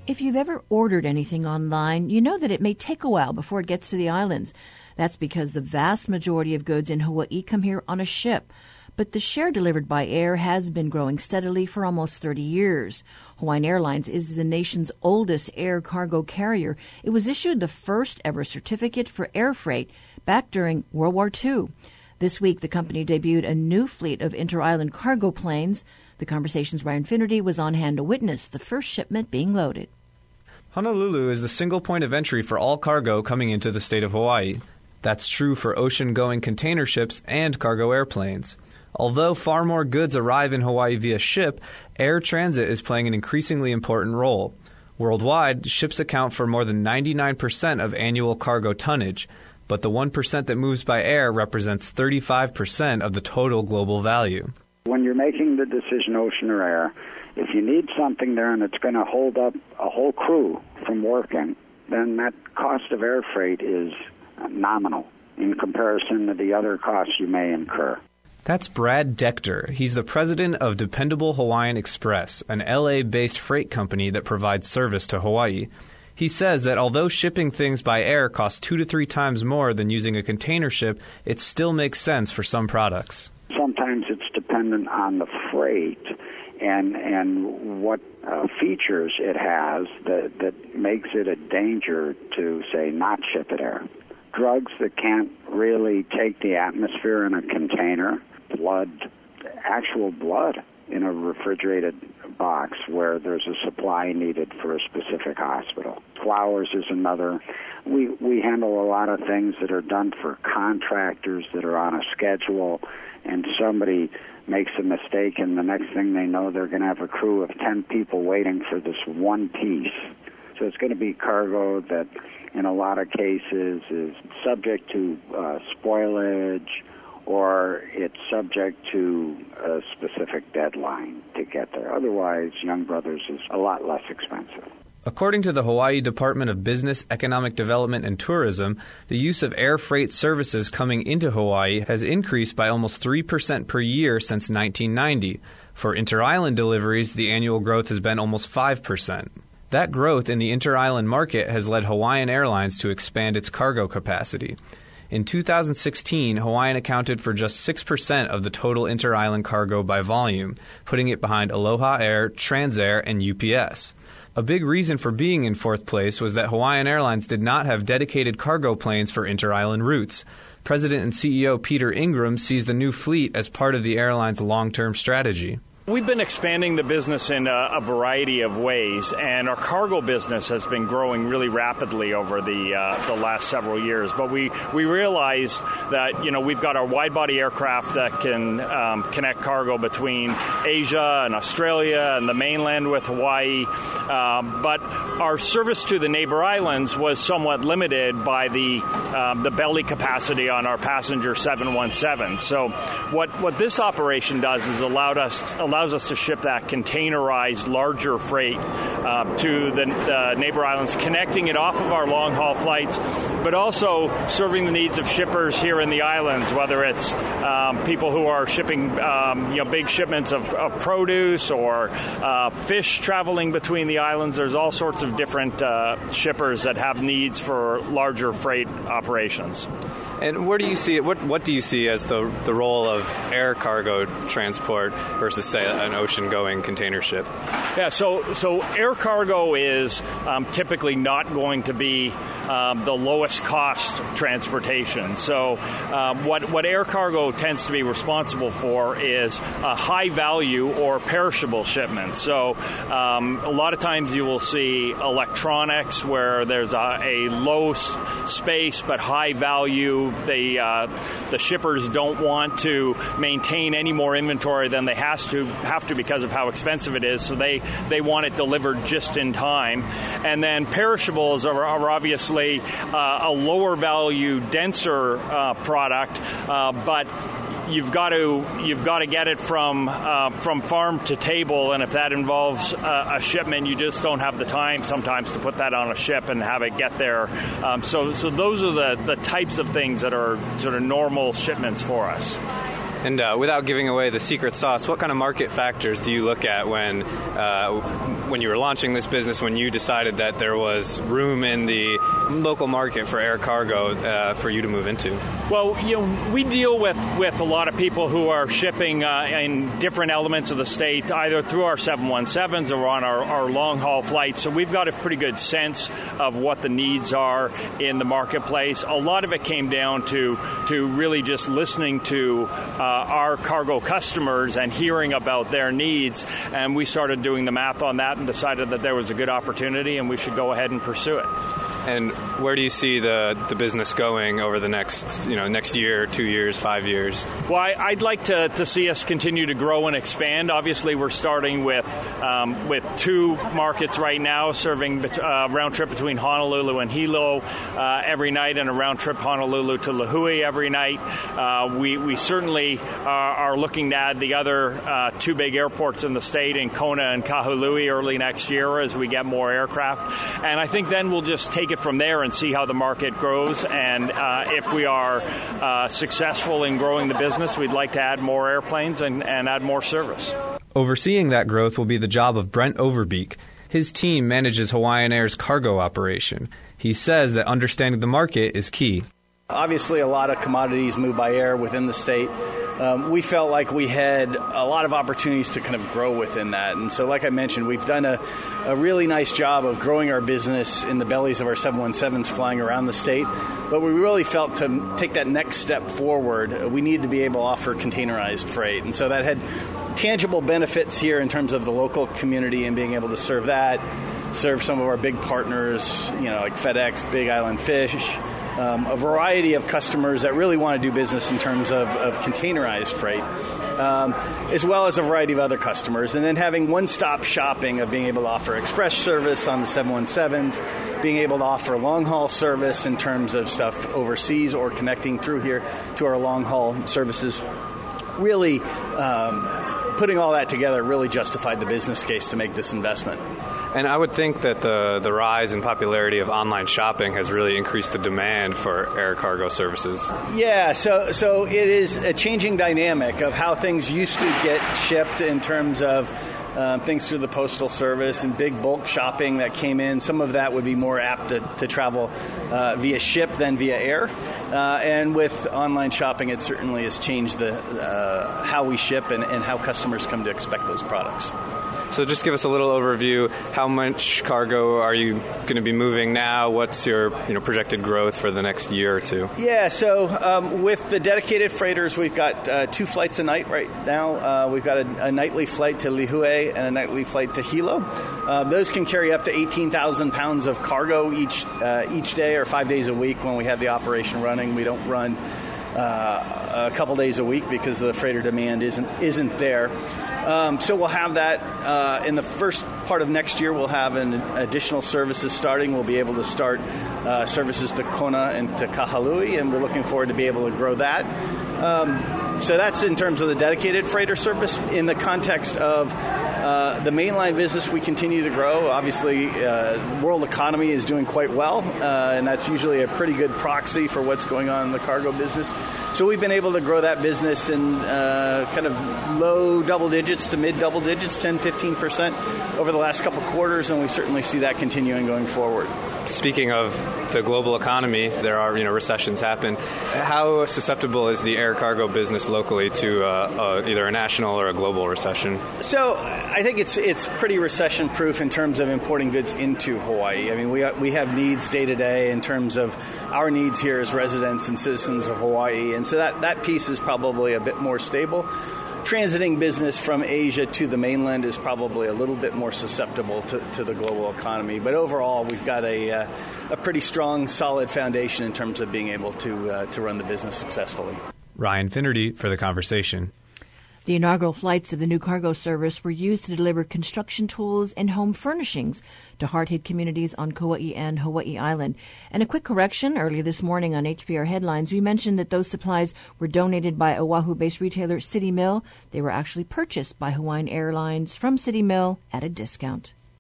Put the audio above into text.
If you've ever ordered anything online, you know that it may take a while before it gets to the islands. That's because the vast majority of goods in Hawaii come here on a ship. But the share delivered by air has been growing steadily for almost 30 years. Hawaiian Airlines is the nation's oldest air cargo carrier. It was issued the first ever certificate for air freight back during World War II. This week, the company debuted a new fleet of inter-island cargo planes. The Conversation's Ryan Finnerty was on hand to witness the first shipment being loaded. Honolulu is the single point of entry for all cargo coming into the state of Hawaii. That's true for ocean-going container ships and cargo airplanes. Although far more goods arrive in Hawaii via ship, air transit is playing an increasingly important role. Worldwide, ships account for more than 99% of annual cargo tonnage, but the 1% that moves by air represents 35% of the total global value. When you're making the decision, ocean or air, if you need something there and it's going to hold up a whole crew from working, then that cost of air freight is nominal in comparison to the other costs you may incur. That's Brad Decter. He's the president of Dependable Hawaiian Express, an LA-based freight company that provides service to Hawaii. He says that although shipping things by air costs 2 to 3 times more than using a container ship, it still makes sense for some products. Sometimes it's dependent on the freight and what features it has that makes it a danger to, say, not ship it air. Drugs that can't really take the atmosphere in a container, actual blood in a refrigerated box where there's a supply needed for a specific hospital. Flowers is another. We handle a lot of things that are done for contractors that are on a schedule, and somebody makes a mistake, and the next thing they know, they're going to have a crew of 10 people waiting for this one piece. So it's going to be cargo that, in a lot of cases, is subject to spoilage, or it's subject to a specific deadline to get there. Otherwise, Young Brothers is a lot less expensive. According to the Hawaii Department of Business, Economic Development and Tourism, the use of air freight services coming into Hawaii has increased by almost 3% per year since 1990. For inter-island deliveries, the annual growth has been almost 5%. That growth in the inter-island market has led Hawaiian Airlines to expand its cargo capacity. In 2016, Hawaiian accounted for just 6% of the total inter-island cargo by volume, putting it behind Aloha Air, Transair, and UPS. A big reason for being in fourth place was that Hawaiian Airlines did not have dedicated cargo planes for inter-island routes. President and CEO Peter Ingram sees the new fleet as part of the airline's long-term strategy. We've been expanding the business in a variety of ways, and our cargo business has been growing really rapidly over the last several years. But we realized that, we've got our wide-body aircraft that can connect cargo between Asia and Australia and the mainland with Hawaii. But our service to the neighbor islands was somewhat limited by the belly capacity on our passenger 717. So what this operation does is allows us to ship that containerized larger freight to the neighbor islands, connecting it off of our long-haul flights, but also serving the needs of shippers here in the islands, whether it's people who are shipping big shipments of produce or fish traveling between the islands. There's all sorts of different shippers that have needs for larger freight operations. And where do you see it? What do you see as the role of air cargo transport versus, say, an ocean-going container ship? Yeah, so air cargo is typically not going to be the lowest cost transportation. So what air cargo tends to be responsible for is high value or perishable shipments. So a lot of times you will see electronics where there's a low space but high value. The shippers don't want to maintain any more inventory than they have to because of how expensive it is. So they want it delivered just in time. And then perishables are obviously a lower value, denser product, but you've got to get it from farm to table, and if that involves a shipment, you just don't have the time sometimes to put that on a ship and have it get there. So those are the types of things that are sort of normal shipments for us. And without giving away the secret sauce, what kind of market factors do you look at when you were launching this business, when you decided that there was room in the local market for air cargo for you to move into? Well, we deal with a lot of people who are shipping in different elements of the state, either through our 717s or on our long-haul flights. So we've got a pretty good sense of what the needs are in the marketplace. A lot of it came down to really just listening to our cargo customers and hearing about their needs. And we started doing the math on that and decided that there was a good opportunity and we should go ahead and pursue it. And where do you see the business going over the next year, 2 years, 5 years? Well, I'd like to see us continue to grow and expand. Obviously, we're starting with 2 markets right now, serving round trip between Honolulu and Hilo every night, and a round trip Honolulu to Lihue every night. We certainly are looking to add the other 2 big airports in the state, in Kona and Kahului, early next year as we get more aircraft. And I think then we'll just take it from there and see how the market grows. And if we are successful in growing the business, we'd like to add more airplanes and add more service. Overseeing that growth will be the job of Brent Overbeek. His team manages Hawaiian Air's cargo operation. He says that understanding the market is key. Obviously, a lot of commodities move by air within the state. We felt like we had a lot of opportunities to kind of grow within that. And so, like I mentioned, we've done a really nice job of growing our business in the bellies of our 717s flying around the state. But we really felt to take that next step forward, we needed to be able to offer containerized freight. And so that had tangible benefits here in terms of the local community and being able to serve some of our big partners, like FedEx, Big Island Fish, a variety of customers that really want to do business in terms of containerized freight, as well as a variety of other customers. And then having one-stop shopping of being able to offer express service on the 717s, being able to offer long-haul service in terms of stuff overseas or connecting through here to our long-haul services, really putting all that together really justified the business case to make this investment. And I would think that the rise in popularity of online shopping has really increased the demand for air cargo services. Yeah, so it is a changing dynamic of how things used to get shipped in terms of things through the Postal Service and big bulk shopping that came in. Some of that would be more apt to travel via ship than via air. And with online shopping, it certainly has changed how we ship and how customers come to expect those products. So just give us a little overview. How much cargo are you going to be moving now? What's your projected growth for the next year or two? Yeah, so with the dedicated freighters, we've got 2 flights a night right now. We've got a nightly flight to Lihue and a nightly flight to Hilo. Those can carry up to 18,000 pounds of cargo each day or 5 days a week when we have the operation running. We don't run a couple days a week because the freighter demand isn't there. So we'll have that in the first part of next year. We'll have an additional services starting. We'll be able to start services to Kona and to Kahului, and we're looking forward to be able to grow that. So that's in terms of the dedicated freighter service. In the context of the mainline business, we continue to grow. Obviously, the world economy is doing quite well, and that's usually a pretty good proxy for what's going on in the cargo business. So we've been able to grow that business in kind of low double digits to mid double digits, 10-15% over the last couple quarters, and we certainly see that continuing going forward. Speaking of the global economy, there are recessions happen. How susceptible is the air cargo business locally to either a national or a global recession? So I think it's pretty recession-proof in terms of importing goods into Hawaii. I mean, we have needs day to day in terms of our needs here as residents and citizens of Hawaii, and so that piece is probably a bit more stable. Transiting business from Asia to the mainland is probably a little bit more susceptible to the global economy. But overall, we've got a pretty strong, solid foundation in terms of being able to run the business successfully. Ryan Finnerty for The Conversation. The inaugural flights of the new cargo service were used to deliver construction tools and home furnishings to hard-hit communities on Kauai and Hawaii Island. And a quick correction, earlier this morning on HPR Headlines, we mentioned that those supplies were donated by Oahu-based retailer City Mill. They were actually purchased by Hawaiian Airlines from City Mill at a discount.